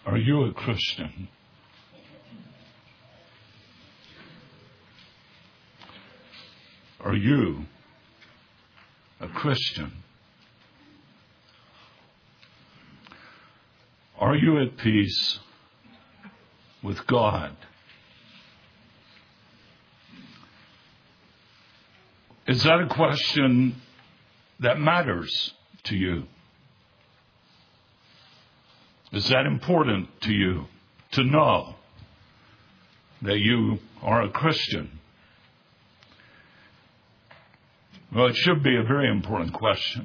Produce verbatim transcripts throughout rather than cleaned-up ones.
Are you a Christian? Are you a Christian? Are you at peace with God? Is that a question that matters to you? Is that important to you to know that you are a Christian? Well, it should be a very important question.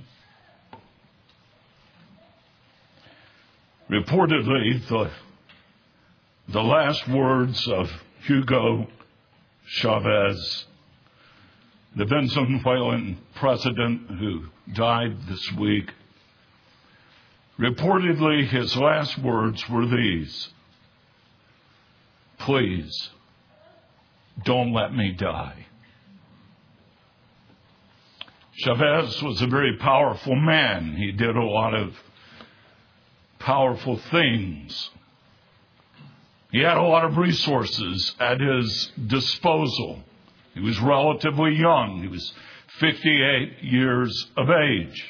Reportedly, the, the last words of Hugo Chavez, the Venezuelan president who died this week, reportedly his last words were these: "Please, don't let me die." Chavez was a very powerful man. He did a lot of powerful things. He had a lot of resources at his disposal. He was relatively young. He was fifty-eight years of age.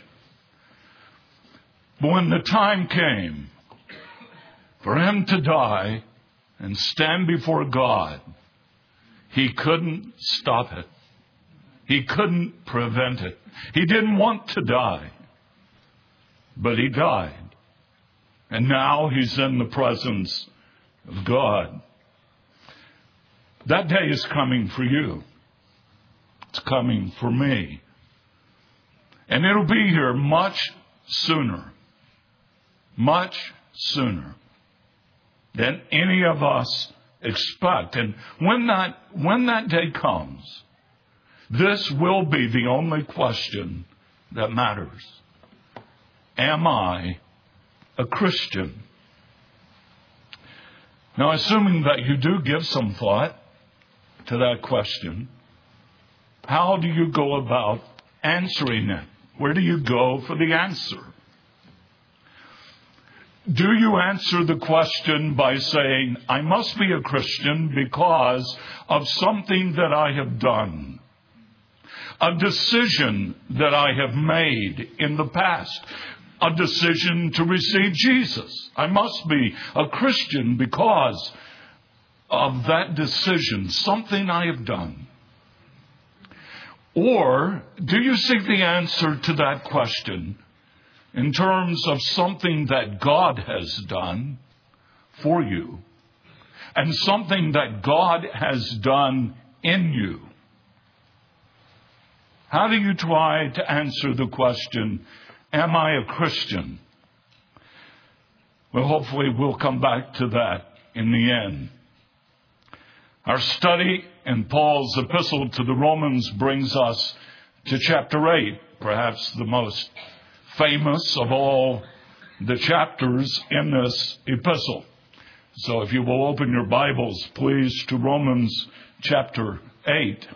But when the time came for him to die and stand before God, he couldn't stop it. He couldn't prevent it. He didn't want to die, but he died. And now he's in the presence of God. That day is coming for you. It's coming for me. And it'll be here much sooner, much sooner than any of us expect. And when that, when that day comes, this will be the only question that matters. Am I a Christian? Now, assuming that you do give some thought to that question, how do you go about answering it? Where do you go for the answer? Do you answer the question by saying, I must be a Christian because of something that I have done, a decision that I have made in the past, a decision to receive Jesus? I must be a Christian because of that decision, something I have done. Or do you seek the answer to that question in terms of something that God has done for you and something that God has done in you? How do you try to answer the question, am I a Christian? Well, hopefully we'll come back to that in the end. Our study in Paul's epistle to the Romans brings us to chapter eight, perhaps the most famous of all the chapters in this epistle. So if you will open your Bibles, please, to Romans chapter eight.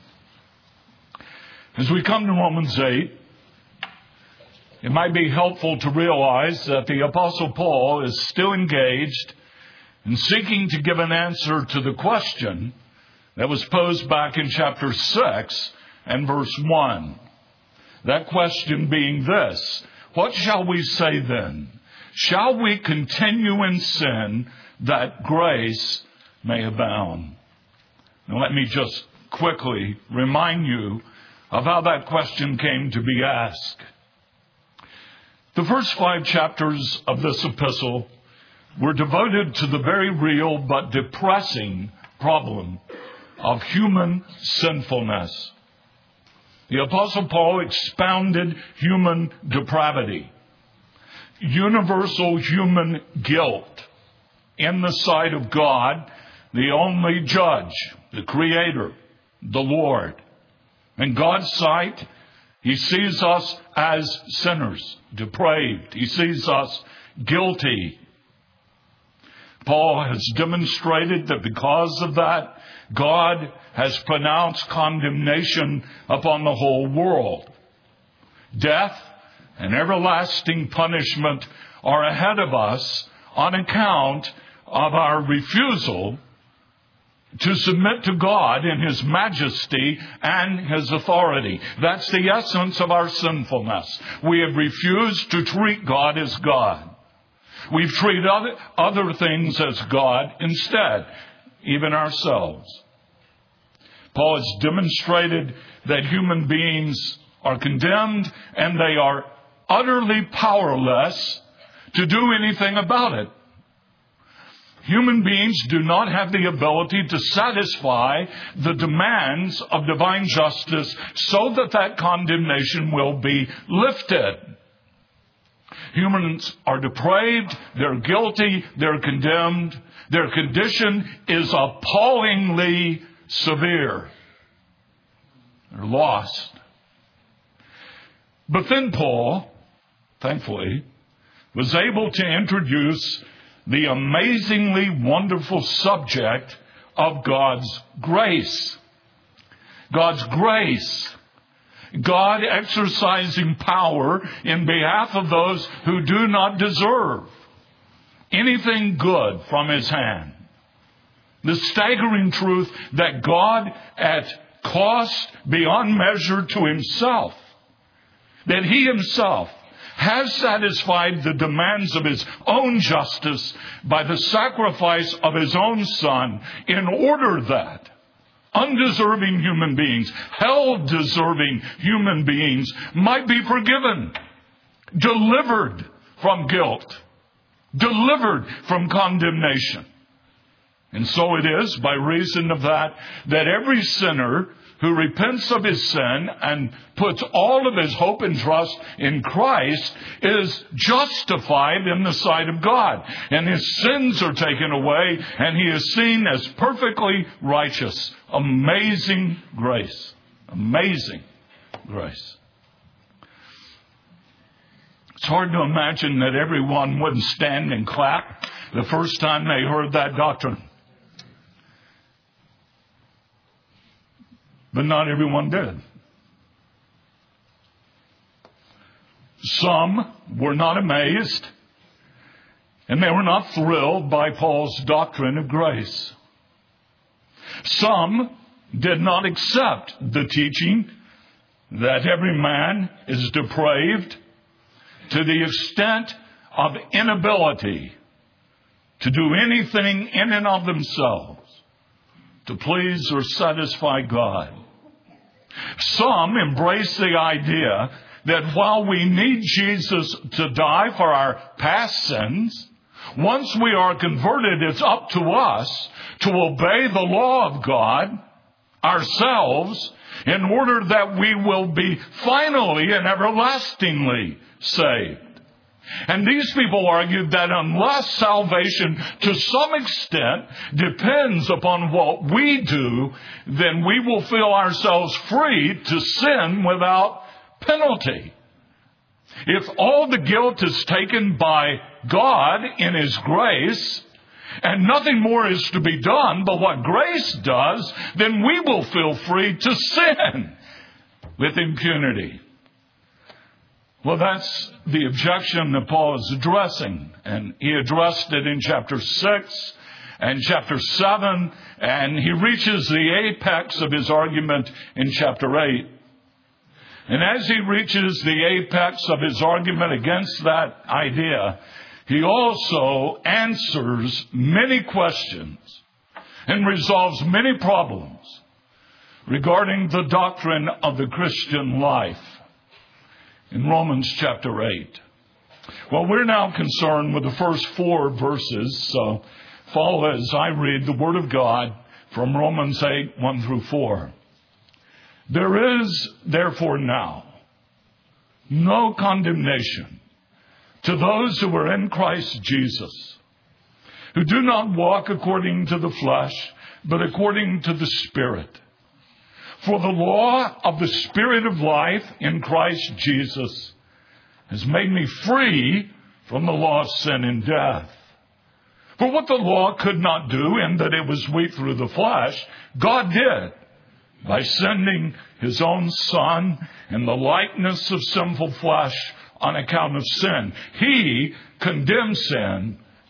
As we come to Romans eight, it might be helpful to realize that the Apostle Paul is still engaged in seeking to give an answer to the question that was posed back in chapter six and verse one. That question being this: what shall we say then? Shall we continue in sin that grace may abound? Now let me just quickly remind you of how that question came to be asked. The first five chapters of this epistle were devoted to the very real but depressing problem of human sinfulness. The Apostle Paul expounded human depravity, universal human guilt in the sight of God, the only judge, the Creator, the Lord. In God's sight, He sees us as sinners, depraved. He sees us guilty. Paul has demonstrated that because of that, God has pronounced condemnation upon the whole world. Death and everlasting punishment are ahead of us on account of our refusal to submit to God in His majesty and His authority. That's the essence of our sinfulness. We have refused to treat God as God. We've treated other, other things as God instead, even ourselves. Paul has demonstrated that human beings are condemned and they are utterly powerless to do anything about it. Human beings do not have the ability to satisfy the demands of divine justice so that that condemnation will be lifted. Humans are depraved, they're guilty, they're condemned. Their condition is appallingly severe. They're lost. But then Paul, thankfully, was able to introduce the amazingly wonderful subject of God's grace. God's grace. God exercising power in behalf of those who do not deserve anything good from His hand. The staggering truth that God, at cost beyond measure to Himself, that He Himself has satisfied the demands of His own justice by the sacrifice of His own Son, in order that undeserving human beings, hell-deserving human beings, might be forgiven, delivered from guilt, delivered from condemnation. And so it is, by reason of that, that every sinner who repents of his sin and puts all of his hope and trust in Christ is justified in the sight of God. And his sins are taken away, and he is seen as perfectly righteous. Amazing grace. Amazing grace. It's hard to imagine that everyone wouldn't stand and clap the first time they heard that doctrine. But not everyone did. Some were not amazed, and they were not thrilled by Paul's doctrine of grace. Some did not accept the teaching that every man is depraved to the extent of inability to do anything in and of themselves to please or satisfy God. Some embrace the idea that while we need Jesus to die for our past sins, once we are converted, it's up to us to obey the law of God ourselves in order that we will be finally and everlastingly saved. And these people argued that unless salvation to some extent depends upon what we do, then we will feel ourselves free to sin without penalty. If all the guilt is taken by God in His grace, and nothing more is to be done but what grace does, then we will feel free to sin with impunity. Well, that's the objection that Paul is addressing. And he addressed it in chapter six and chapter seven. And he reaches the apex of his argument in chapter eight. And as he reaches the apex of his argument against that idea, he also answers many questions and resolves many problems regarding the doctrine of the Christian life. In Romans chapter eight. Well, we're now concerned with the first four verses, so follow as I read the Word of God from Romans eight, one through four. There is, therefore, now no condemnation to those who are in Christ Jesus, who do not walk according to the flesh, but according to the Spirit. For the law of the Spirit of life in Christ Jesus has made me free from the law of sin and death. For what the law could not do, in that it was weak through the flesh, God did by sending His own Son in the likeness of sinful flesh on account of sin. He condemned sin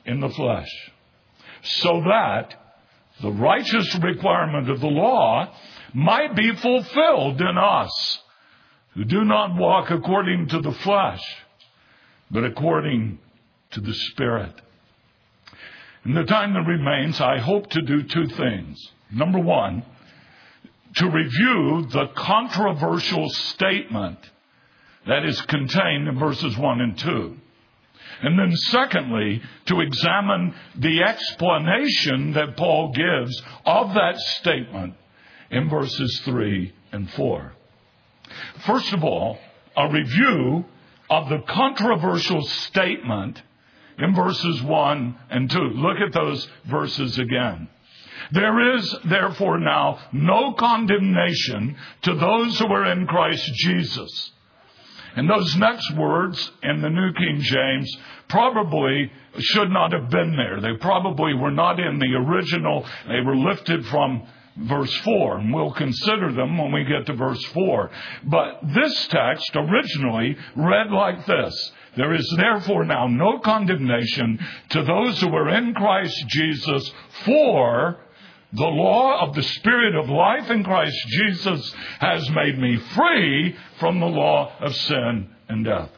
in the flesh, so that the righteous requirement of the law might be fulfilled in us, who do not walk according to the flesh, but according to the Spirit. In the time that remains, I hope to do two things. Number one, to review the controversial statement that is contained in verses one and two. And then secondly, to examine the explanation that Paul gives of that statement in verses three and four. First of all, a review of the controversial statement in verses one and two. Look at those verses again. There is therefore now no condemnation to those who are in Christ Jesus. And those next words in the New King James probably should not have been there. They probably were not in the original. They were lifted from verse four, and we'll consider them when we get to verse four. But this text originally read like this: there is therefore now no condemnation to those who are in Christ Jesus, for the law of the Spirit of life in Christ Jesus has made me free from the law of sin and death.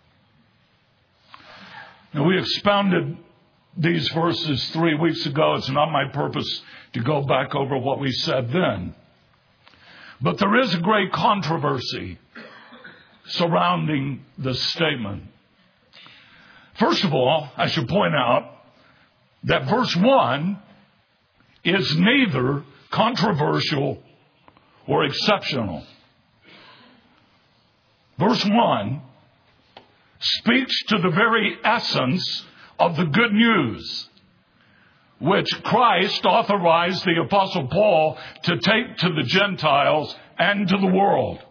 Now, we expounded these verses three weeks ago. It's not my purpose to go back over what we said then. But there is a great controversy surrounding this statement. First of all, I should point out that verse one is neither controversial or exceptional. Verse one speaks to the very essence of the good news which Christ authorized the Apostle Paul to take to the Gentiles and to the world.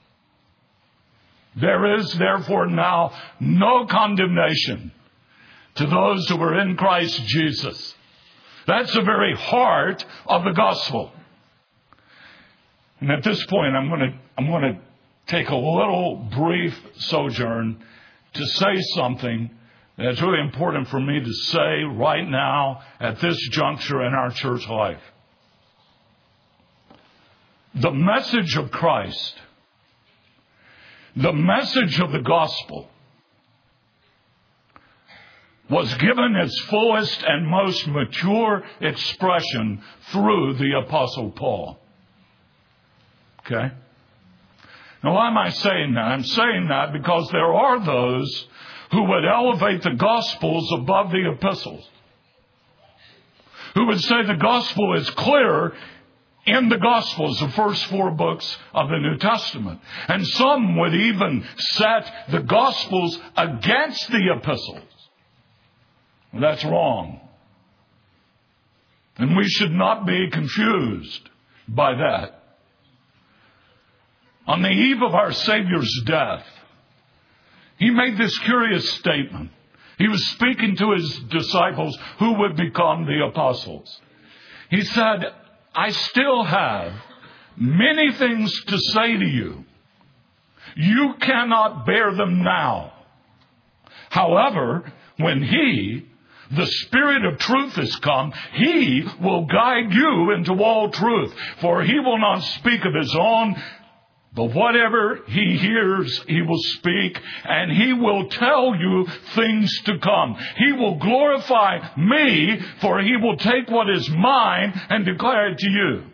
There is therefore now no condemnation to those who are in Christ Jesus. That's the very heart of the gospel. And at this point, I'm going to, I'm going to take a little brief sojourn to say something that's really important for me to say right now at this juncture in our church life. The message of Christ, the message of the gospel, was given its fullest and most mature expression through the Apostle Paul. Okay? Now, why am I saying that? I'm saying that because there are those who would elevate the Gospels above the epistles, who would say the gospel is clear in the Gospels, the first four books of the New Testament. And some would even set the Gospels against the epistles. That's wrong. And we should not be confused by that. On the eve of our Savior's death, he made this curious statement. He was speaking to his disciples who would become the apostles. He said, I still have many things to say to you. You cannot bear them now. However, when he, the Spirit of truth, is come, he will guide you into all truth. For he will not speak of his own, but whatever he hears, he will speak, and he will tell you things to come. He will glorify me, for he will take what is mine and declare it to you.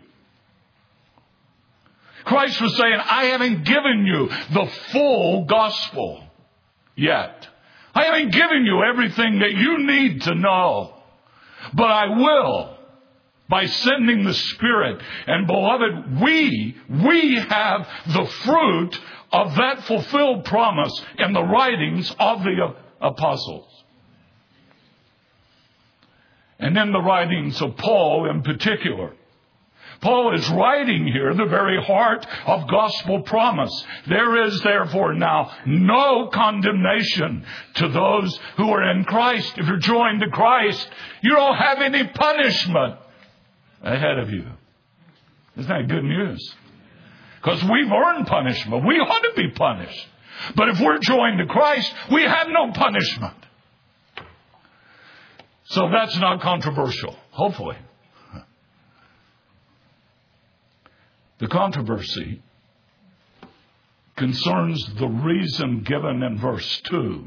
Christ was saying, I haven't given you the full gospel yet. I haven't given you everything that you need to know, but I will by sending the Spirit. And beloved, we, we have the fruit of that fulfilled promise in the writings of the apostles. And in the writings of Paul in particular. Paul is writing here the very heart of gospel promise. There is therefore now no condemnation to those who are in Christ. If you're joined to Christ, you don't have any punishment ahead of you. Isn't that good news? Because we've earned punishment. We ought to be punished. But if we're joined to Christ, we have no punishment. So that's not controversial, hopefully. The controversy concerns the reason given in verse two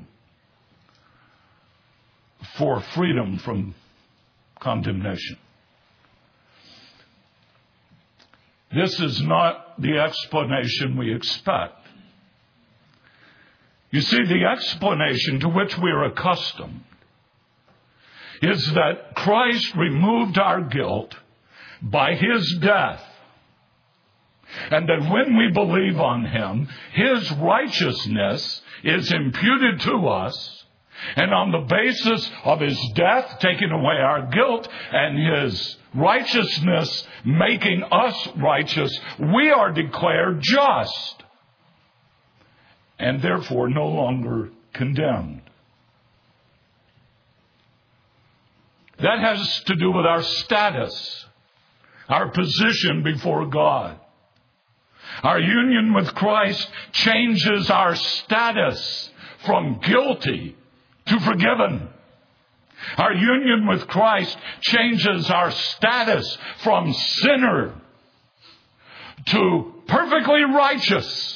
for freedom from condemnation. This is not the explanation we expect. You see, the explanation to which we are accustomed is that Christ removed our guilt by His death, and that when we believe on Him, His righteousness is imputed to us, and on the basis of His death taking away our guilt and His righteousness making us righteous, we are declared just and therefore no longer condemned. That has to do with our status, our position before God. Our union with Christ changes our status from guilty to forgiven. Our union with Christ changes our status from sinner to perfectly righteous.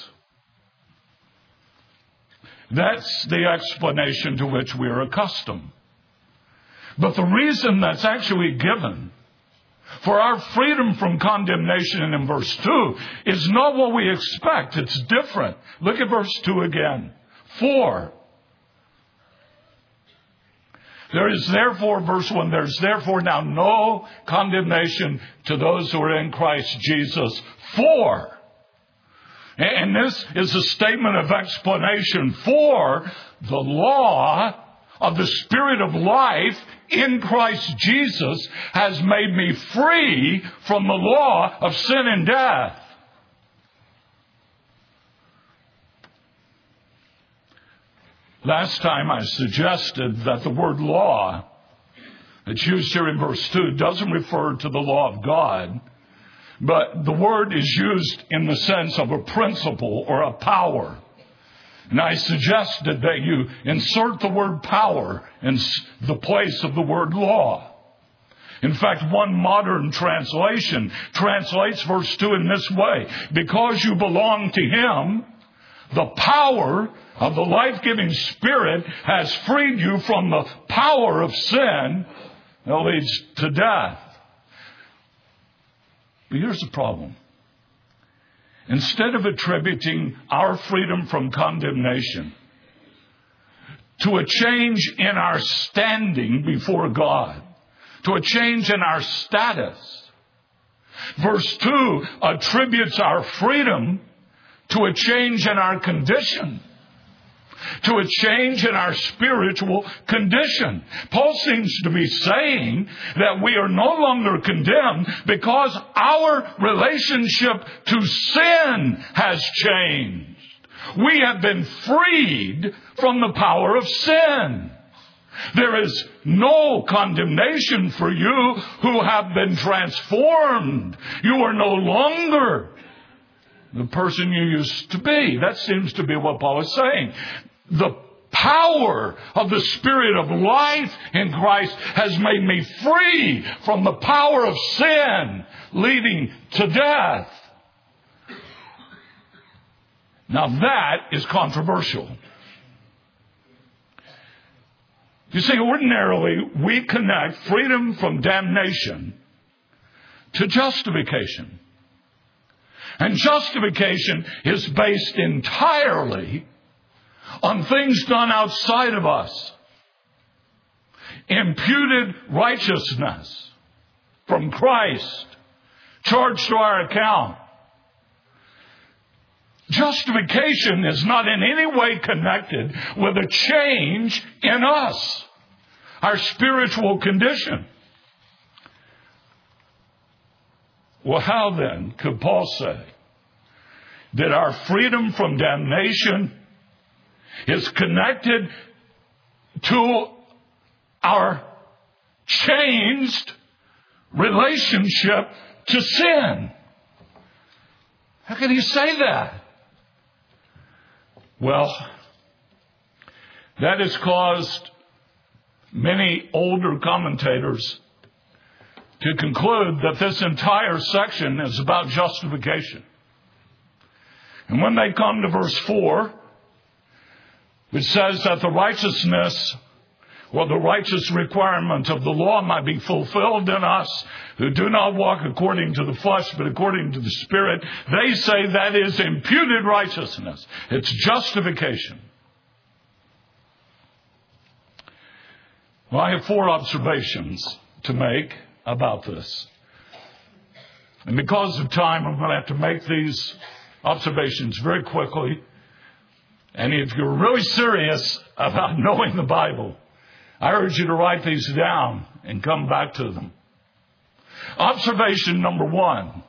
That's the explanation to which we are accustomed. But the reason that's actually given for our freedom from condemnation in verse two is not what we expect. It's different. Look at verse two again. For there is therefore, verse one, there's therefore now no condemnation to those who are in Christ Jesus. For, and this is a statement of explanation, for the law of the Spirit of life in Christ Jesus has made me free from the law of sin and death. Last time I suggested that the word law that's used here in verse two doesn't refer to the law of God, but the word is used in the sense of a principle or a power. And I suggested that you insert the word power in the place of the word law. In fact, one modern translation translates verse two in this way: because you belong to Him, the power of the life-giving Spirit has freed you from the power of sin that leads to death. But here's the problem. Instead of attributing our freedom from condemnation to a change in our standing before God, to a change in our status, verse two attributes our freedom to a change in our condition, to a change in our spiritual condition. Paul seems to be saying that we are no longer condemned because our relationship to sin has changed. We have been freed from the power of sin. There is no condemnation for you who have been transformed. You are no longer the person you used to be. That seems to be what Paul is saying. The power of the Spirit of life in Christ has made me free from the power of sin leading to death. Now that is controversial. You see, ordinarily we connect freedom from damnation to justification. And justification is based entirely on things done outside of us. Imputed righteousness from Christ charged to our account. Justification is not in any way connected with a change in us, our spiritual condition. Well, how then could Paul say that our freedom from damnation is connected to our changed relationship to sin? How can he say that? Well, that is caused many older commentators to conclude that this entire section is about justification. And when they come to verse four, which says that the righteousness or the righteous requirement of the law might be fulfilled in us who do not walk according to the flesh but according to the Spirit, they say that is imputed righteousness. It's justification. Well, I have four observations to make about this. And because of time, I'm going to have to make these observations very quickly. And if you're really serious about knowing the Bible, I urge you to write these down and come back to them. Observation number one.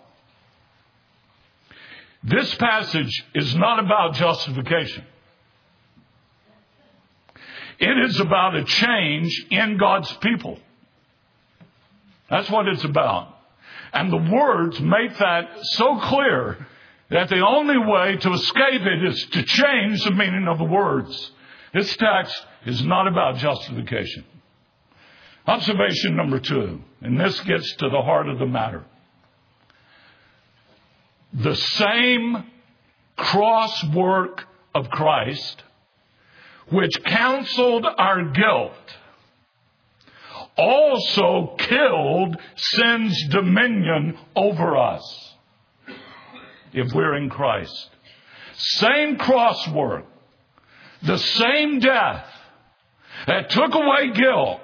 This passage is not about justification. It is about a change in God's people. That's what it's about. And the words make that so clear that the only way to escape it is to change the meaning of the words. This text is not about justification. Observation number two, and this gets to the heart of the matter. The same cross work of Christ, which counseled our guilt, also killed sin's dominion over us, if we're in Christ. Same cross work, the same death that took away guilt,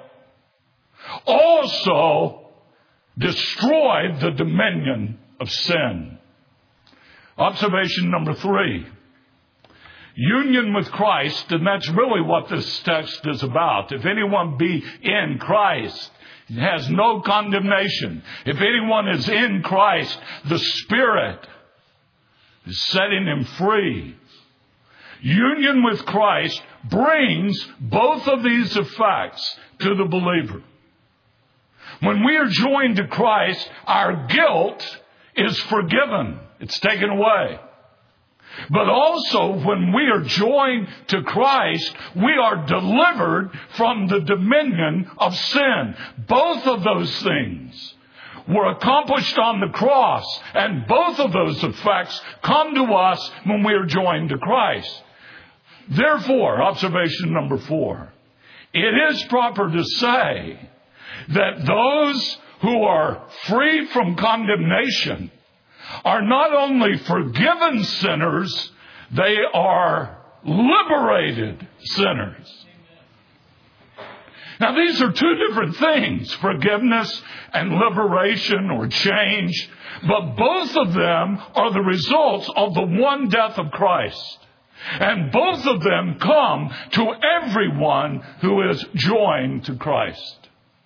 also destroyed the dominion of sin. Observation number three. Union with Christ, and that's really what this text is about. If anyone be in Christ, he has no condemnation. If anyone is in Christ, the Spirit is setting him free. Union with Christ brings both of these effects to the believer. When we are joined to Christ, our guilt is forgiven. It's taken away. But also, when we are joined to Christ, we are delivered from the dominion of sin. Both of those things were accomplished on the cross, and both of those effects come to us when we are joined to Christ. Therefore, observation number four, it is proper to say that those who are free from condemnation are not only forgiven sinners, they are liberated sinners. Now, these are two different things, forgiveness and liberation or change, but both of them are the results of the one death of Christ. And both of them come to everyone who is joined to Christ.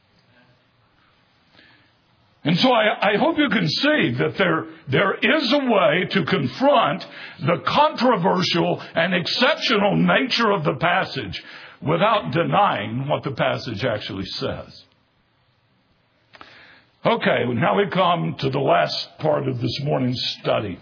And so I, I hope you can see that there, there is a way to confront the controversial and exceptional nature of the passage without denying what the passage actually says. Okay, now we come to the last part of this morning's study.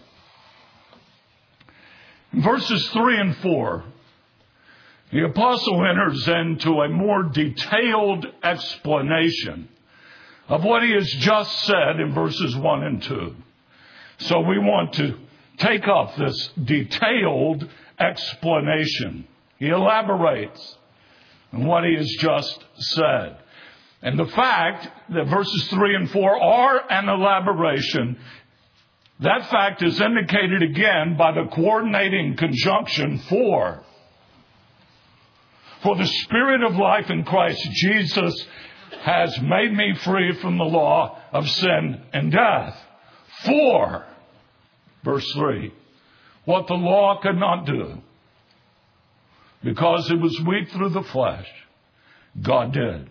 In verses three and four, the apostle enters into a more detailed explanation of what he has just said in verses one and two. So we want to take up this detailed explanation. He elaborates on what he has just said. And the fact that verses three and four are an elaboration, that fact is indicated again by the coordinating conjunction for. For the Spirit of life in Christ Jesus has made me free from the law of sin and death. For, verse three, what the law could not do, because it was weak through the flesh, God did.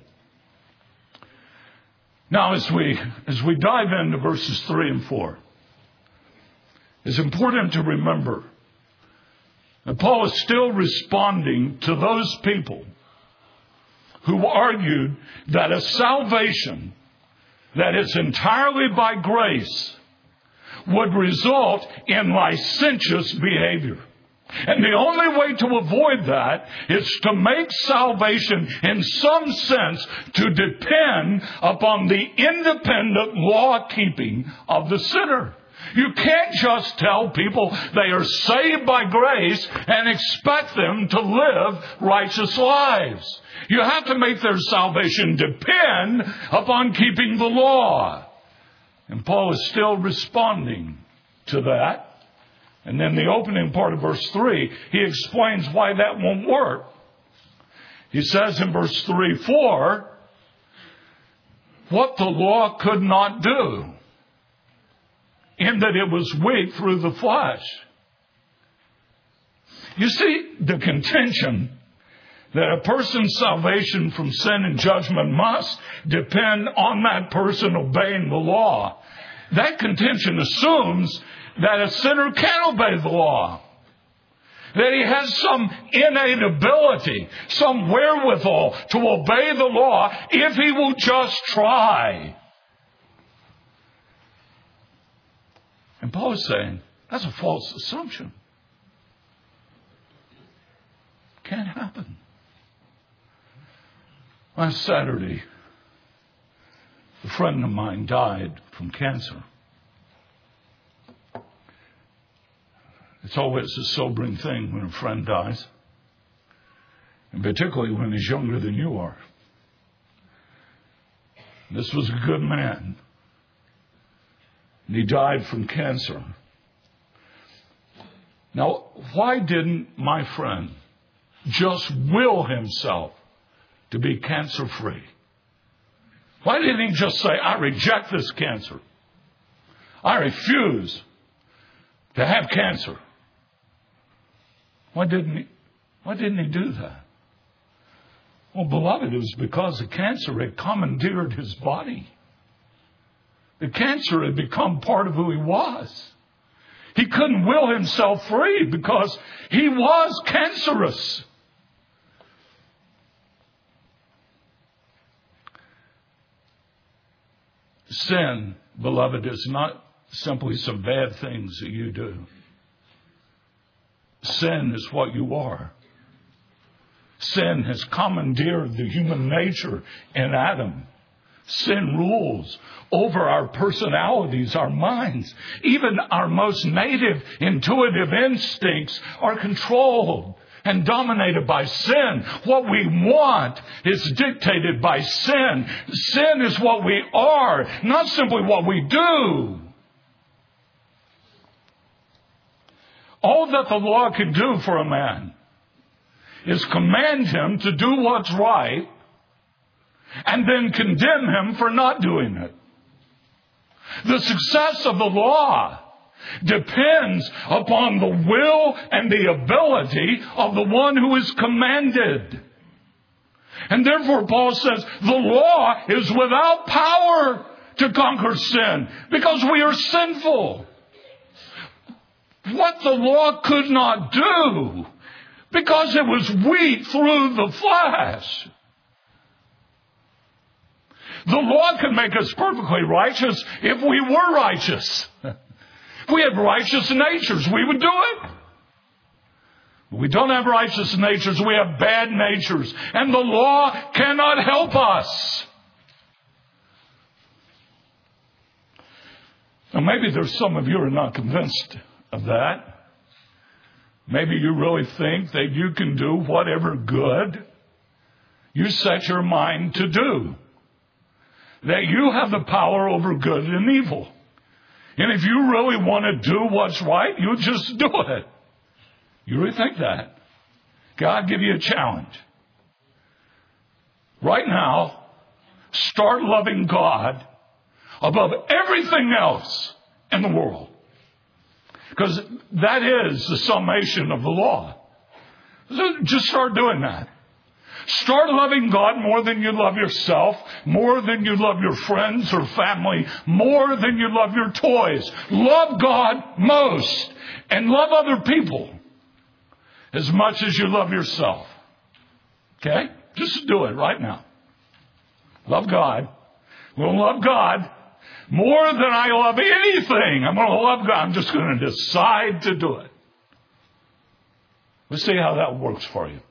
Now, as we, as we dive into verses three and four, it's important to remember that Paul is still responding to those people who argued that a salvation that is entirely by grace would result in licentious behavior. And the only way to avoid that is to make salvation, in some sense, to depend upon the independent law-keeping of the sinner. You can't just tell people they are saved by grace and expect them to live righteous lives. You have to make their salvation depend upon keeping the law. And Paul is still responding to that. And then the opening part of verse three, he explains why that won't work. He says in verse three, for what the law could not do, in that it was weak through the flesh. You see, the contention that a person's salvation from sin and judgment must depend on that person obeying the law. That contention assumes that a sinner can obey the law. That he has some innate ability, some wherewithal to obey the law if he will just try. And Paul is saying, that's a false assumption. Can't happen. Last Saturday, a friend of mine died from cancer. It's always a sobering thing when a friend dies, and particularly when he's younger than you are. This was a good man, and he died from cancer. Now, why didn't my friend just will himself to be cancer-free? Why didn't he just say, I reject this cancer. I refuse to have cancer. Why didn't he, why didn't he do that? Well, beloved, it was because the cancer had commandeered his body. The cancer had become part of who he was. He couldn't will himself free because he was cancerous. Sin, beloved, is not simply some bad things that you do. Sin is what you are. Sin has commandeered the human nature in Adam. Sin rules over our personalities, our minds. Even our most native intuitive instincts are controlled and dominated by sin. What we want is dictated by sin. Sin is what we are, not simply what we do. All that the law can do for a man is command him to do what's right and then condemn him for not doing it. The success of the law depends upon the will and the ability of the one who is commanded. And therefore Paul says the law is without power to conquer sin because we are sinful. What the law could not do because it was weak through the flesh. The law can make us perfectly righteous if we were righteous. If we had righteous natures, we would do it. But we don't have righteous natures, we have bad natures. And the law cannot help us. Now maybe there's some of you who are not convinced of that. Maybe you really think that you can do whatever good you set your mind to do. That you have the power over good and evil. And if you really want to do what's right, you just do it. You really think that? God give you a challenge. Right now, start loving God above everything else in the world. Because that is the summation of the law. So just start doing that. Start loving God more than you love yourself, more than you love your friends or family, more than you love your toys. Love God most and love other people as much as you love yourself. Okay? Just do it right now. Love God. We'll love God more than I love anything. I'm going to love God. I'm just going to decide to do it. Let's see how that works for you.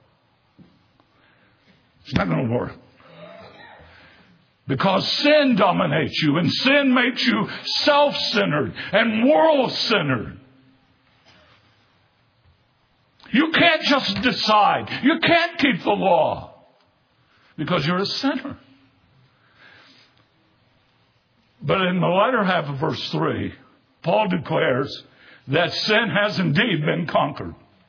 It's not going to work. Because sin dominates you, and sin makes you self-centered and world-centered. You can't just decide. You can't keep the law because you're a sinner. But in the latter half of verse three, Paul declares that sin has indeed been conquered.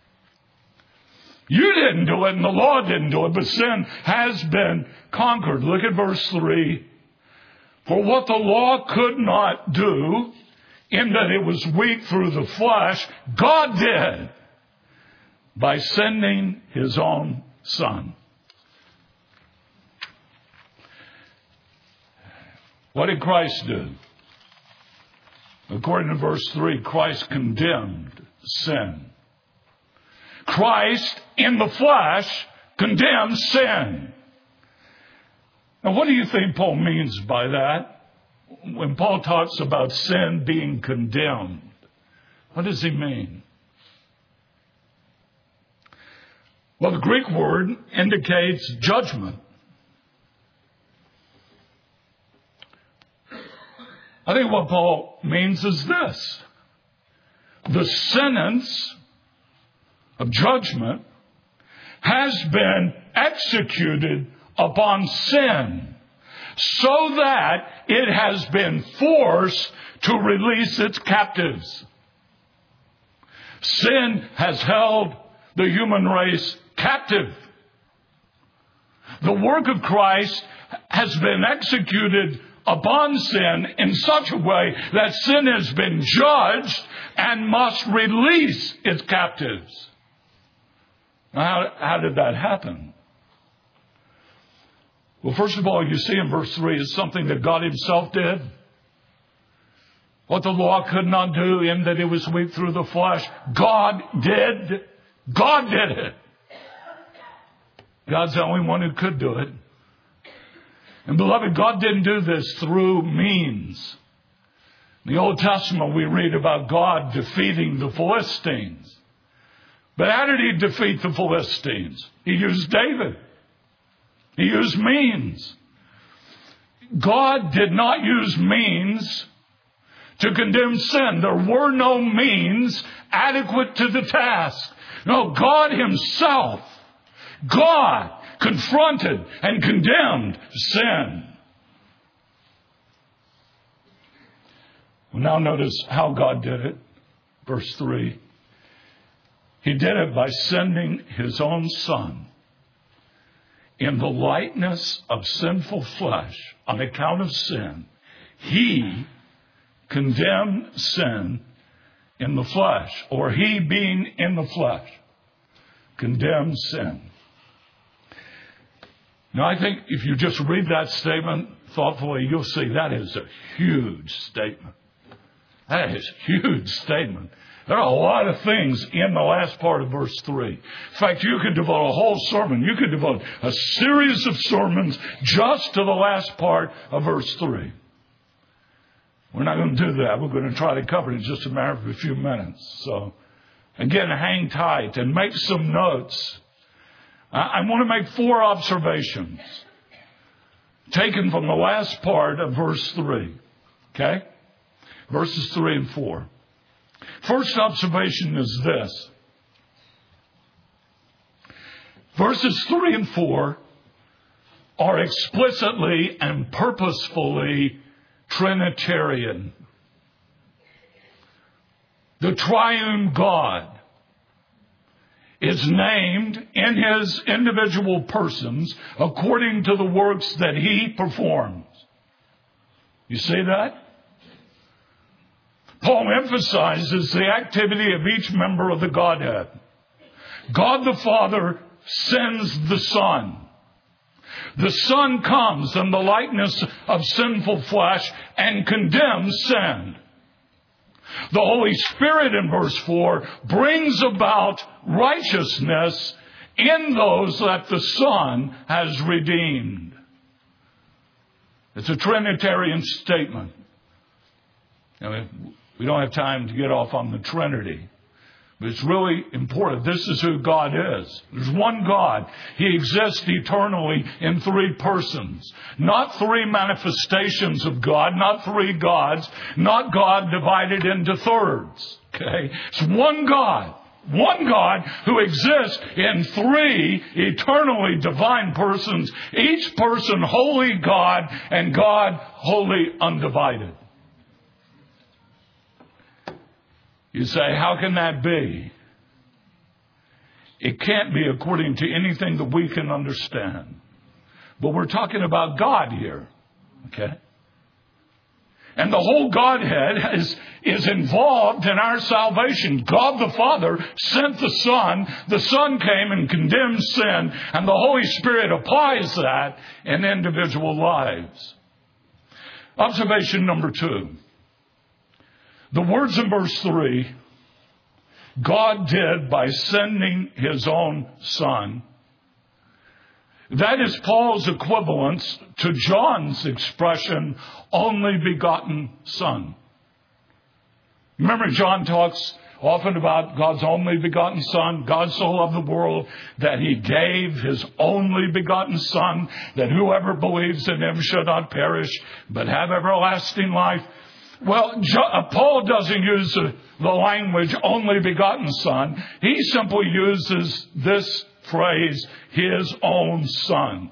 You didn't do it and the law didn't do it, but sin has been conquered. Look at verse three. For what the law could not do, in that it was weak through the flesh, God did by sending His own Son. What did Christ do? According to verse three, Christ condemned sin. Christ, in the flesh, condemns sin. Now, what do you think Paul means by that? When Paul talks about sin being condemned, what does he mean? Well, the Greek word indicates judgment. I think what Paul means is this. The sentence of judgment has been executed upon sin so that it has been forced to release its captives. Sin has held the human race captive. The work of Christ has been executed upon sin in such a way that sin has been judged and must release its captives. Now, how, how did that happen? Well, first of all, you see in verse three is something that God Himself did. What the law could not do, in that it was weak through the flesh, God did. God did it. God's the only one who could do it. And beloved, God didn't do this through means. In the Old Testament, we read about God defeating the Philistines. But how did He defeat the Philistines? He used David. He used means. God did not use means to condemn sin. There were no means adequate to the task. No, God Himself, God confronted and condemned sin. Well, now notice how God did it. Verse three. He did it by sending His own Son in the likeness of sinful flesh on account of sin. He condemned sin in the flesh, or He being in the flesh condemned sin. Now, I think if you just read that statement thoughtfully, you'll see that is a huge statement. That is a huge statement. There are a lot of things in the last part of verse three. In fact, you could devote a whole sermon. You could devote a series of sermons just to the last part of verse three. We're not going to do that. We're going to try to cover it in just a matter of a few minutes. So, again, hang tight and make some notes. I want to make four observations taken from the last part of verse three. Okay? Verses three and four. First observation is this. Verses three and four are explicitly and purposefully Trinitarian. The triune God is named in His individual persons according to the works that He performs. You see that? Paul emphasizes the activity of each member of the Godhead. God the Father sends the Son. The Son comes in the likeness of sinful flesh and condemns sin. The Holy Spirit in verse four brings about righteousness in those that the Son has redeemed. It's a Trinitarian statement. I mean, we don't have time to get off on the Trinity. But it's really important. This is who God is. There's one God. He exists eternally in three persons. Not three manifestations of God, not three gods, not God divided into thirds. Okay? It's one God. One God who exists in three eternally divine persons, each person holy God and God wholly undivided. You say, how can that be? It can't be according to anything that we can understand. But we're talking about God here. Okay? And the whole Godhead is, is involved in our salvation. God the Father sent the Son. The Son came and condemned sin. And the Holy Spirit applies that in individual lives. Observation number two. The words in verse three, God did by sending His own Son. That is Paul's equivalence to John's expression, only begotten Son. Remember, John talks often about God's only begotten Son. God so loved the world that He gave His only begotten Son, that whoever believes in Him should not perish, but have everlasting life. Well, Paul doesn't use the language only begotten Son. He simply uses this phrase, His own Son.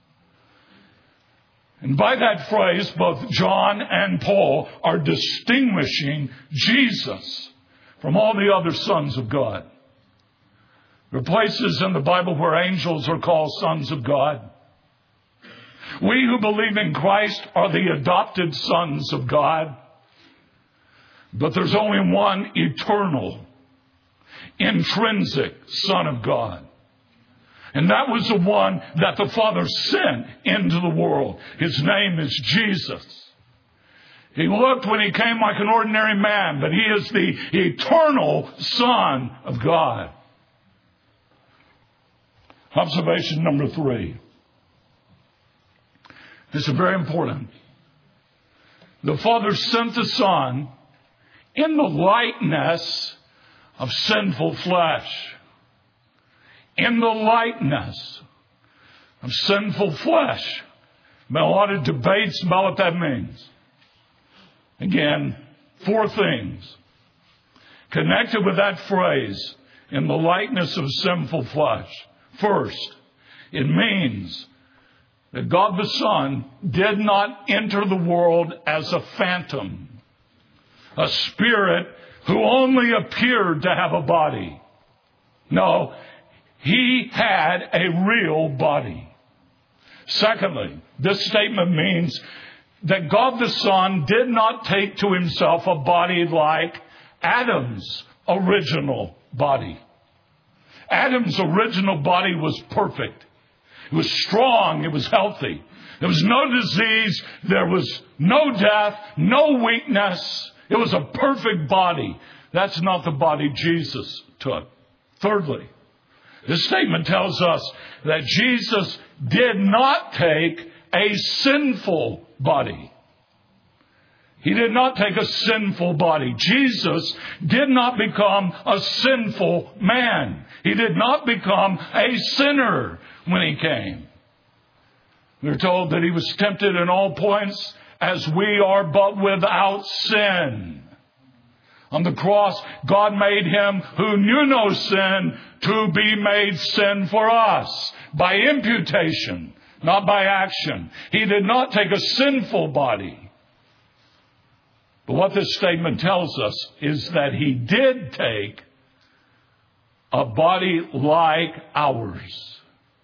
And by that phrase, both John and Paul are distinguishing Jesus from all the other sons of God. There are places in the Bible where angels are called sons of God. We who believe in Christ are the adopted sons of God. But there's only one eternal, intrinsic Son of God. And that was the one that the Father sent into the world. His name is Jesus. He looked when He came like an ordinary man, but He is the eternal Son of God. Observation number three. This is very important. The Father sent the Son in the likeness of sinful flesh. In the likeness of sinful flesh. Been a lot of debates about what that means. Again, four things connected with that phrase, in the likeness of sinful flesh. First, it means that God the Son did not enter the world as a phantom, a spirit who only appeared to have a body. No, He had a real body. Secondly, this statement means that God the Son did not take to Himself a body like Adam's original body. Adam's original body was perfect. It was strong. It was healthy. There was no disease. There was no death, no weakness. It was a perfect body. That's not the body Jesus took. Thirdly, this statement tells us that Jesus did not take a sinful body. He did not take a sinful body. Jesus did not become a sinful man. He did not become a sinner when He came. We're told that He was tempted in all points as we are, but without sin. On the cross, God made Him who knew no sin to be made sin for us by imputation, not by action. He did not take a sinful body. But what this statement tells us is that He did take a body like ours.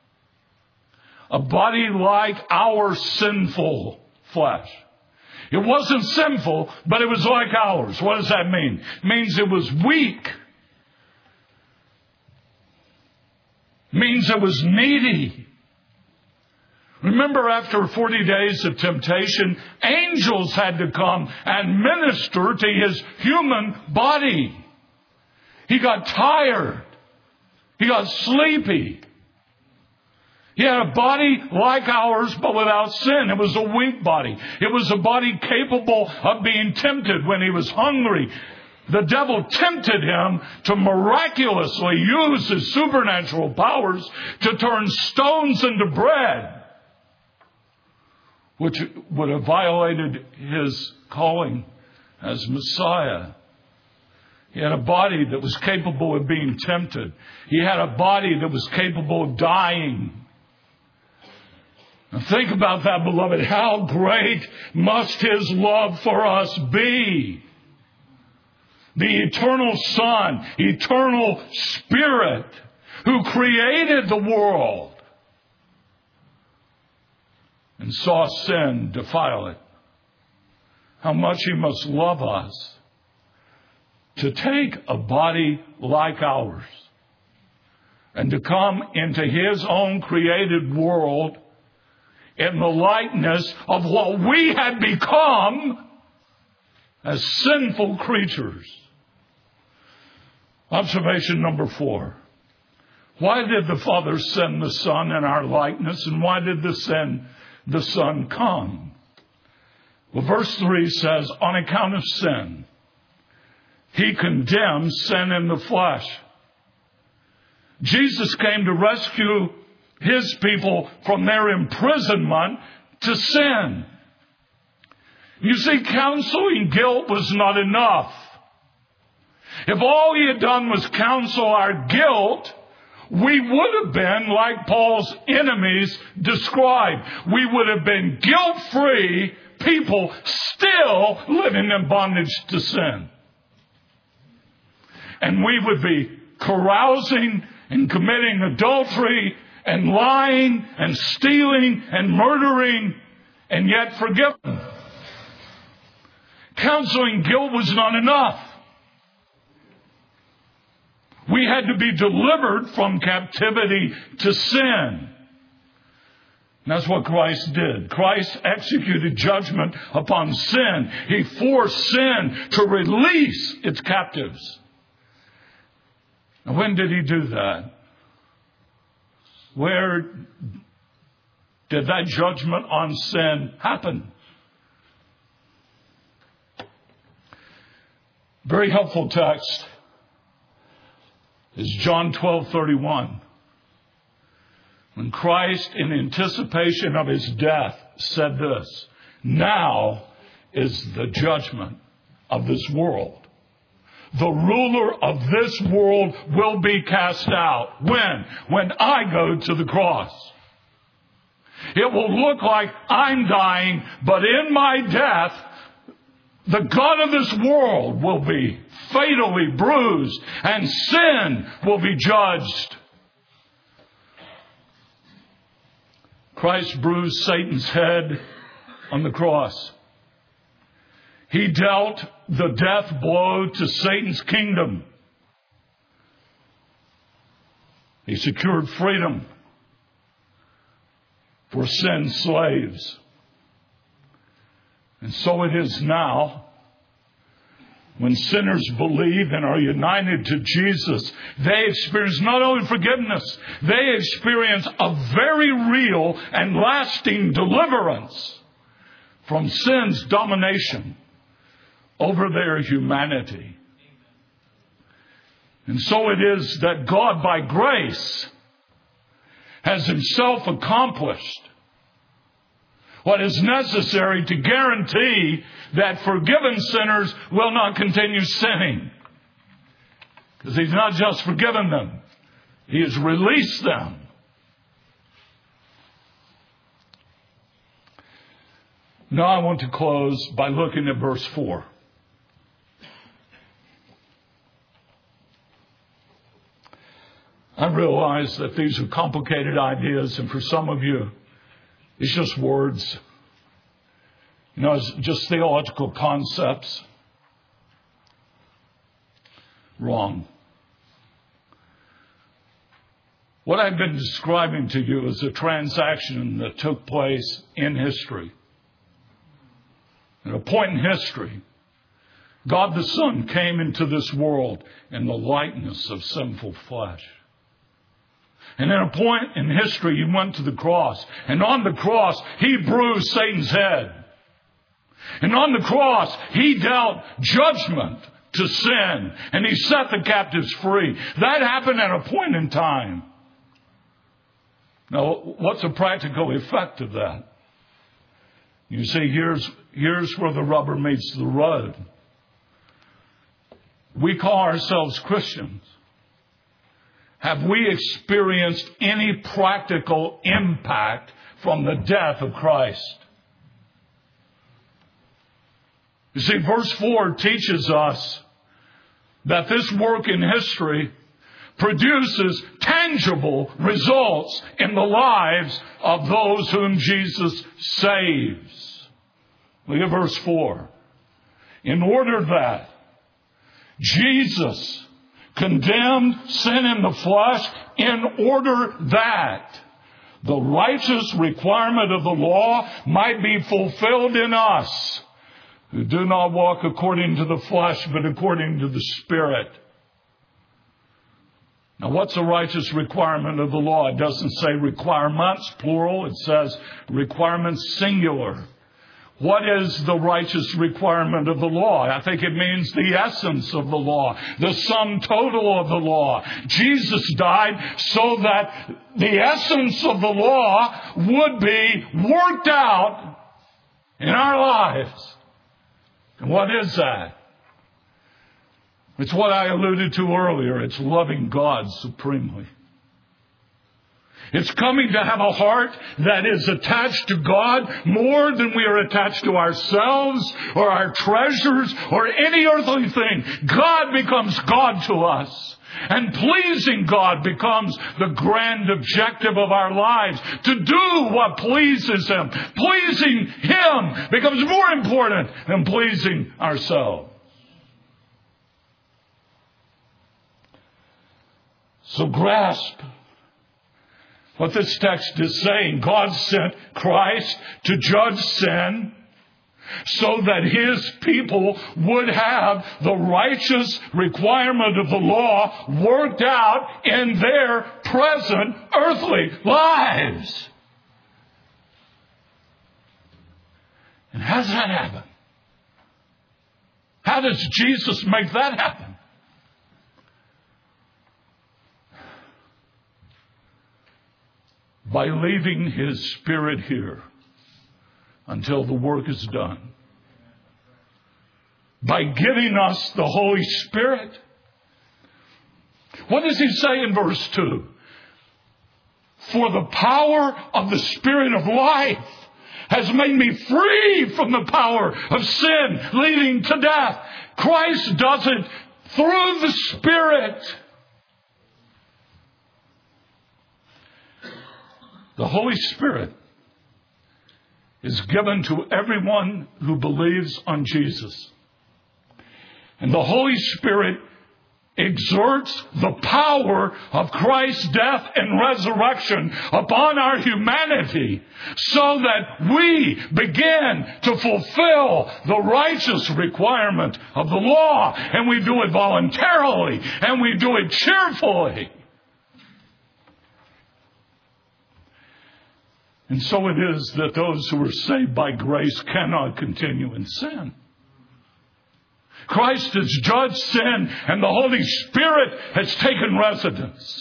A body like our sinful flesh. It wasn't sinful, but it was like ours. What does that mean? It means it was weak. It means it was needy. Remember, after forty days of temptation, angels had to come and minister to His human body. He got tired. He got sleepy. He had a body like ours, but without sin. It was a weak body. It was a body capable of being tempted when he was hungry, The devil tempted him to miraculously use his supernatural powers to turn stones into bread, which would have violated his calling as Messiah. He had a body that was capable of being tempted. He had a body that was capable of dying. Now think about that, beloved. How great must His love for us be? The eternal Son, eternal Spirit, who created the world and saw sin defile it. How much He must love us to take a body like ours and to come into His own created world in the likeness of what we had become as sinful creatures. Observation number four. Why did the Father send the Son in our likeness, and why did the send the Son come? Well, verse three says, on account of sin, He condemns sin in the flesh. Jesus came to rescue His people from their imprisonment to sin. You see, counseling guilt was not enough. If all He had done was counsel our guilt, we would have been like Paul's enemies described. We would have been guilt-free people still living in bondage to sin. And we would be carousing and committing adultery and lying and stealing and murdering and yet forgiven. Counseling guilt was not enough. We had to be delivered from captivity to sin. And that's what Christ did. Christ executed judgment upon sin. He forced sin to release its captives. And when did He do that? Where did that judgment on sin happen? Very helpful text is John twelve thirty-one. When Christ, in anticipation of His death, said this, now is the judgment of this world. The ruler of this world will be cast out. When? When I go to the cross. It will look like I'm dying, but in my death, the God of this world will be fatally bruised, and sin will be judged. Christ bruised Satan's head on the cross. He dealt the death blow to Satan's kingdom. He secured freedom for sin's slaves. And so it is now. When sinners believe and are united to Jesus, they experience not only forgiveness, they experience a very real and lasting deliverance from sin's domination over their humanity. And so it is that God, by grace, has Himself accomplished what is necessary to guarantee that forgiven sinners will not continue sinning. Because He's not just forgiven them, He has released them. Now I want to close by looking at verse four. I realize that these are complicated ideas, and for some of you, it's just words. You know, it's just theological concepts. Wrong. What I've been describing to you is a transaction that took place in history. At a point in history, God the Son came into this world in the likeness of sinful flesh. And at a point in history, He went to the cross. And on the cross, He bruised Satan's head. And on the cross, He dealt judgment to sin, and He set the captives free. That happened at a point in time. Now, what's the practical effect of that? You see, here's, here's where the rubber meets the road. We call ourselves Christians. Have we experienced any practical impact from the death of Christ? You see, verse four teaches us that this work in history produces tangible results in the lives of those whom Jesus saves. Look at verse four. In order that Jesus condemned sin in the flesh, in order that the righteous requirement of the law might be fulfilled in us, who do not walk according to the flesh, but according to the Spirit. Now, what's the righteous requirement of the law? It doesn't say requirements, plural. It says requirements, singular. What is the righteous requirement of the law? I think it means the essence of the law, the sum total of the law. Jesus died so that the essence of the law would be worked out in our lives. And what is that? It's what I alluded to earlier. It's loving God supremely. It's coming to have a heart that is attached to God more than we are attached to ourselves or our treasures or any earthly thing. God becomes God to us. And pleasing God becomes the grand objective of our lives. To do what pleases Him. Pleasing Him becomes more important than pleasing ourselves. So grasp what this text is saying. God sent Christ to judge sin so that His people would have the righteous requirement of the law worked out in their present earthly lives. And how does that happen? How does Jesus make that happen? By leaving His Spirit here until the work is done. By giving us the Holy Spirit. What does He say in verse two? For the power of the Spirit of life has made me free from the power of sin leading to death. Christ does it through the Spirit. The Holy Spirit is given to everyone who believes on Jesus. And the Holy Spirit exerts the power of Christ's death and resurrection upon our humanity so that we begin to fulfill the righteous requirement of the law. And we do it voluntarily and we do it cheerfully. And so it is that those who are saved by grace cannot continue in sin. Christ has judged sin and the Holy Spirit has taken residence.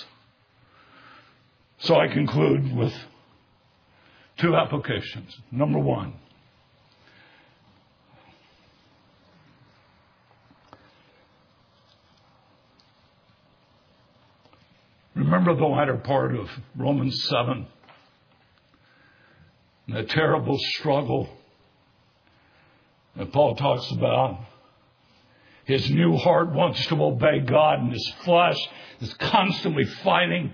So I conclude with two applications. Number one. Remember the latter part of Romans seven. The terrible struggle that Paul talks about. His new heart wants to obey God, and his flesh is constantly fighting.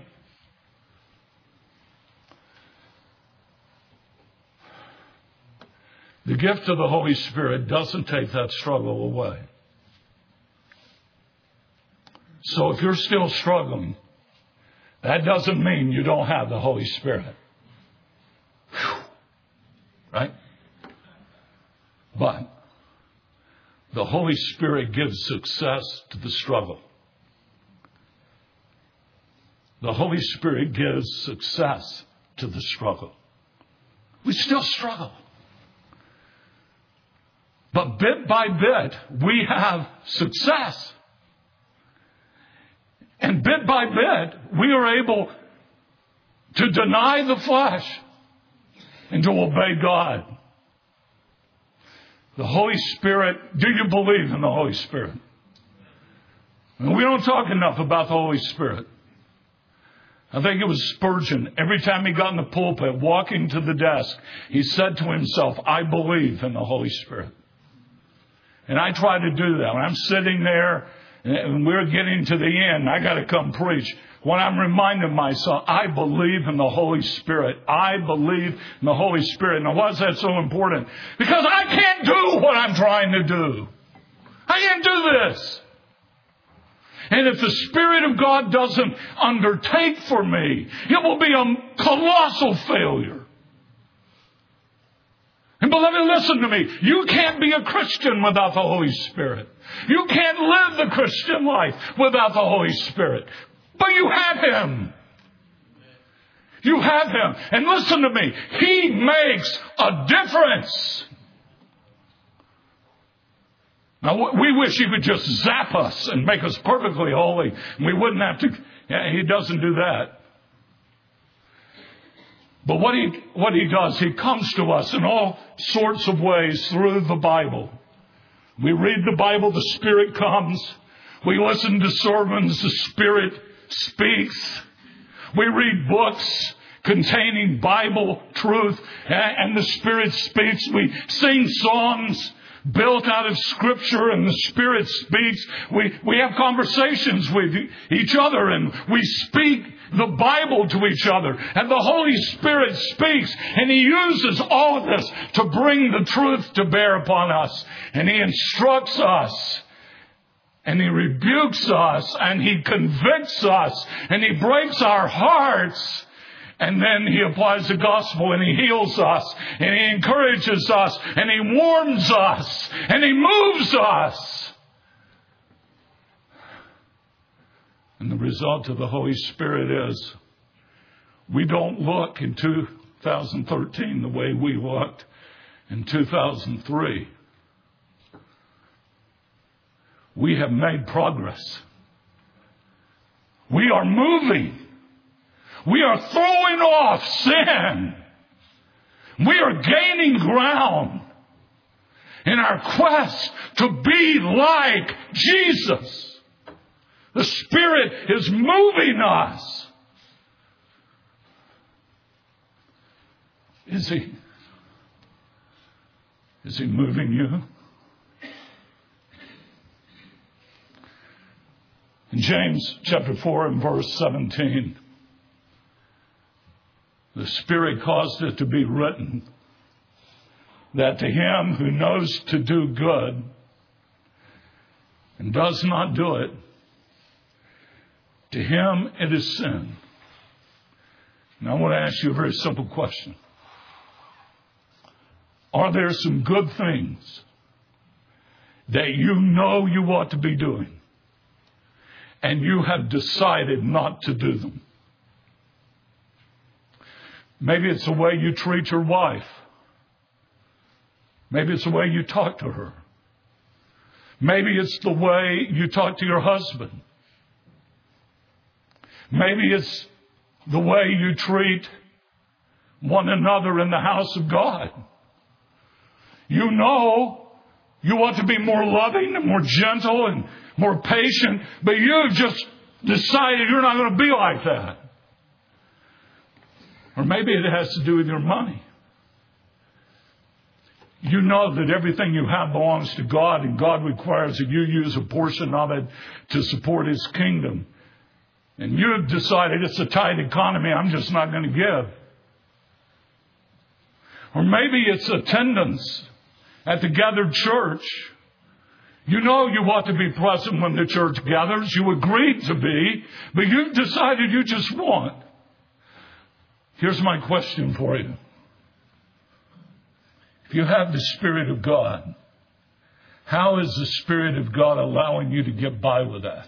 The gift of the Holy Spirit doesn't take that struggle away. So if you're still struggling, that doesn't mean you don't have the Holy Spirit. Whew. Right? But the Holy Spirit gives success to the struggle. The Holy Spirit gives success to the struggle. We still struggle. But bit by bit, we have success. And bit by bit, we are able to deny the flesh and to obey God. The Holy Spirit, do you believe in the Holy Spirit? And we don't talk enough about the Holy Spirit. I think it was Spurgeon. Every time he got in the pulpit, walking to the desk, he said to himself, I believe in the Holy Spirit. And I try to do that. When I'm sitting there and we're getting to the end, I got to come preach. When I'm reminding myself, I believe in the Holy Spirit. I believe in the Holy Spirit. Now, why is that so important? Because I can't do what I'm trying to do. I can't do this. And if the Spirit of God doesn't undertake for me, it will be a colossal failure. And beloved, listen to me. You can't be a Christian without the Holy Spirit. You can't live the Christian life without the Holy Spirit. But you have Him. You have Him. And listen to me. He makes a difference. Now, we wish He would just zap us and make us perfectly holy. We wouldn't have to. Yeah, He doesn't do that. But what he, what he does, He comes to us in all sorts of ways through the Bible. We read the Bible, the Spirit comes. We listen to sermons, the Spirit speaks. We read books containing Bible truth, and the Spirit speaks. We sing songs built out of Scripture, and the Spirit speaks. We, we have conversations with each other, and we speak the Bible to each other. And the Holy Spirit speaks, and He uses all of this to bring the truth to bear upon us. And He instructs us, and He rebukes us, and He convicts us, and He breaks our hearts. And then He applies the gospel, and He heals us, and He encourages us, and He warms us, and He moves us. And the result of the Holy Spirit is we don't look in two thousand thirteen the way we looked in two thousand three. We have made progress. We are moving. We are throwing off sin. We are gaining ground in our quest to be like Jesus. The Spirit is moving us. Is He? Is He moving you? In James chapter four and verse seventeen, the Spirit caused it to be written that to him who knows to do good and does not do it, to him it is sin. Now I want to ask you a very simple question. Are there some good things that you know you ought to be doing and you have decided not to do them? Maybe it's the way you treat your wife. Maybe it's the way you talk to her. Maybe it's the way you talk to your husband. Maybe it's the way you treat one another in the house of God. You know you ought to be more loving and more gentle and more patient, but you've just decided you're not going to be like that. Or maybe it has to do with your money. You know that everything you have belongs to God, and God requires that you use a portion of it to support His kingdom. And you've decided it's a tight economy, I'm just not going to give. Or maybe it's attendance at the gathered church. You know you ought to be present when the church gathers. You agreed to be, but you've decided you just won't. Here's my question for you. If you have the Spirit of God, how is the Spirit of God allowing you to get by with that?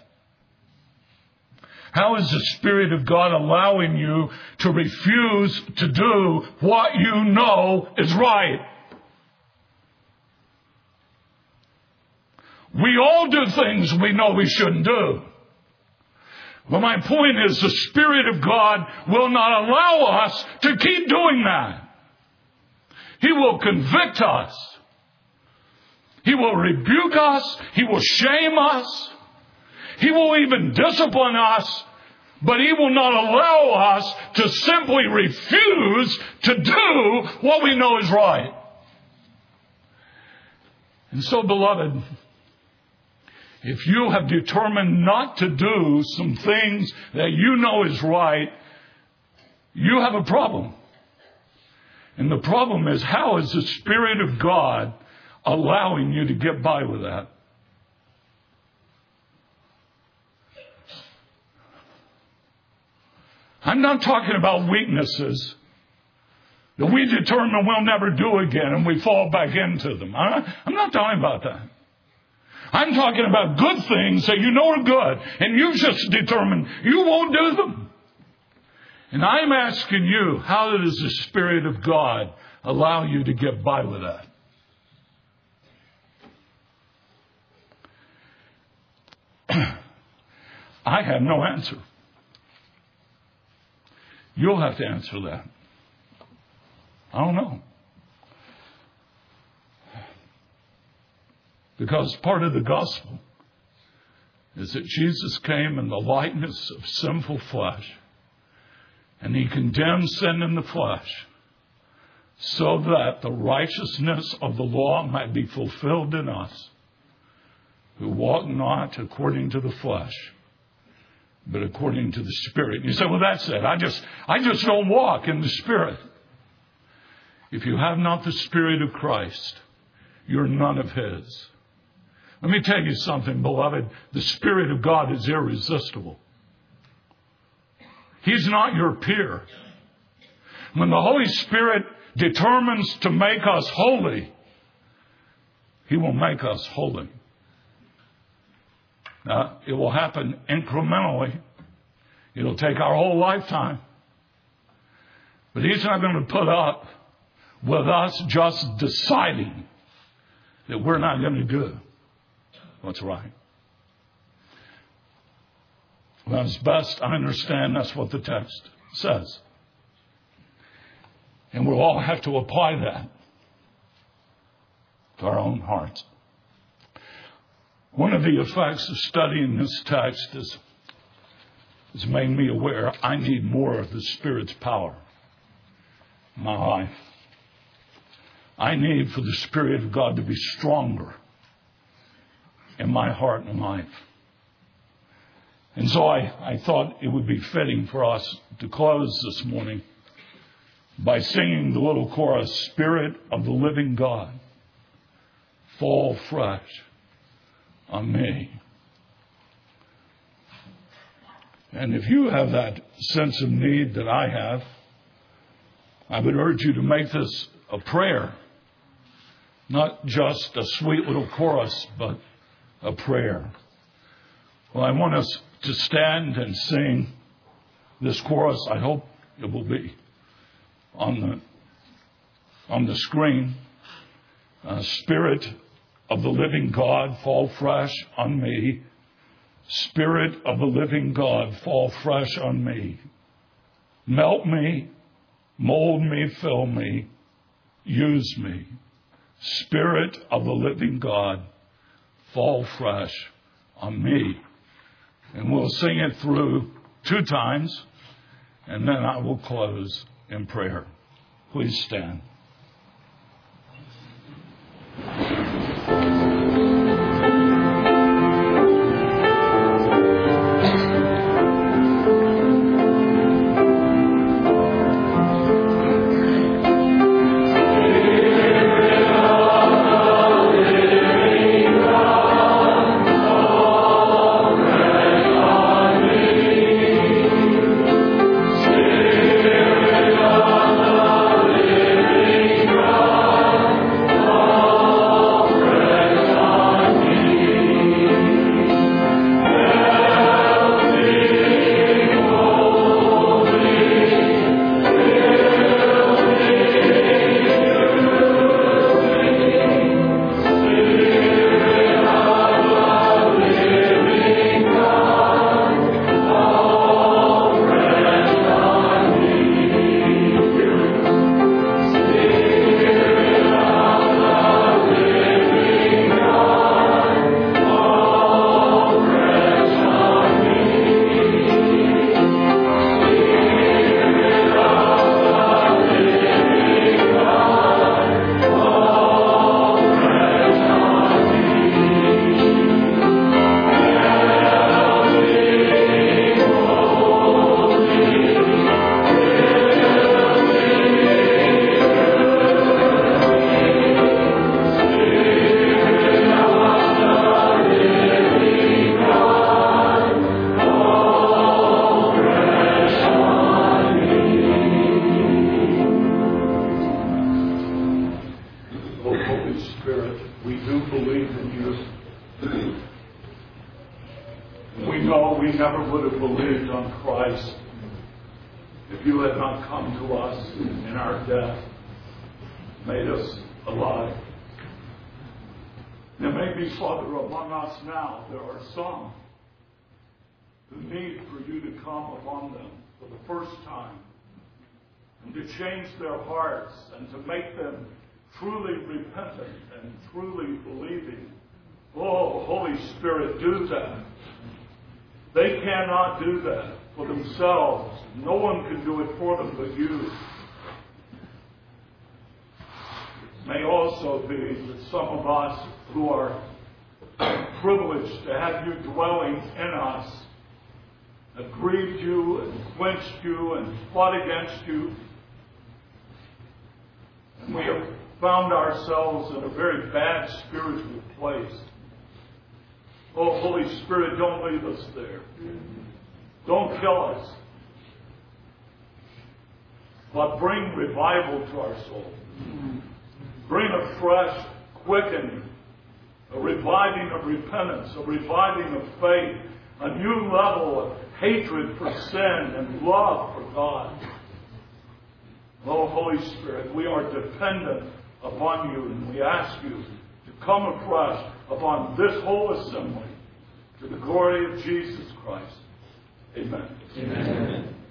How is the Spirit of God allowing you to refuse to do what you know is right? We all do things we know we shouldn't do. But my point is, the Spirit of God will not allow us to keep doing that. He will convict us. He will rebuke us. He will shame us. He will even discipline us. But He will not allow us to simply refuse to do what we know is right. And so, beloved, if you have determined not to do some things that you know is right, you have a problem. And the problem is, how is the Spirit of God allowing you to get by with that? I'm not talking about weaknesses that we determine we'll never do again and we fall back into them. I'm not talking about that. I'm talking about good things that you know are good and you've just determined you won't do them. And I'm asking you, how does the Spirit of God allow you to get by with that? I have no answer. You'll have to answer that. I don't know. Because part of the gospel is that Jesus came in the likeness of sinful flesh. And He condemned sin in the flesh so that the righteousness of the law might be fulfilled in us, who walk not according to the flesh, but according to the Spirit. And you say, well, that's it. I just, I just don't walk in the Spirit. If you have not the Spirit of Christ, you're none of His. Let me tell you something, beloved. The Spirit of God is irresistible. He's not your peer. When the Holy Spirit determines to make us holy, He will make us holy. Now, it will happen incrementally. It'll take our whole lifetime. But He's not going to put up with us just deciding that we're not going to do what's right. Well, as best I understand, that's what the text says. And we'll all have to apply that to our own hearts. One of the effects of studying this text is, has made me aware I need more of the Spirit's power in my life. I need for the Spirit of God to be stronger in my heart and life. And so I, I thought it would be fitting for us to close this morning by singing the little chorus, Spirit of the living God, fall fresh on me. And if you have that sense of need that I have, I would urge you to make this a prayer. Not just a sweet little chorus, but a prayer. Well, I want us to stand and sing this chorus. I hope it will be on the, on the screen. Uh, Spirit of the living God, fall fresh on me. Spirit of the living God, fall fresh on me. Melt me, mold me, fill me, use me. Spirit of the living God, fall fresh on me. And we'll sing it through two times, and then I will close in prayer. Please stand. Spirit of the living Holy Spirit, we do believe in you. We know we never would have believed on Christ if you had not come to us in our death, made us alive. There may be, Father, among us now, there are some who need for you to come upon them for the first time and to change their hearts and to make them truly repentant and truly believing. Oh, Holy Spirit, do that. They cannot do that for themselves. No one can do it for them but you. It may also be that some of us who are privileged to have you dwelling in us have grieved you and quenched you and fought against you. And we have found ourselves in a very bad spiritual place. Oh, Holy Spirit, don't leave us there. Don't kill us. But bring revival to our soul. Bring a fresh quickening, a reviving of repentance, a reviving of faith, a new level of hatred for sin and love for God. Oh, Holy Spirit, we are dependent upon you, and we ask you to come afresh upon this whole assembly to the glory of Jesus Christ. Amen. Amen.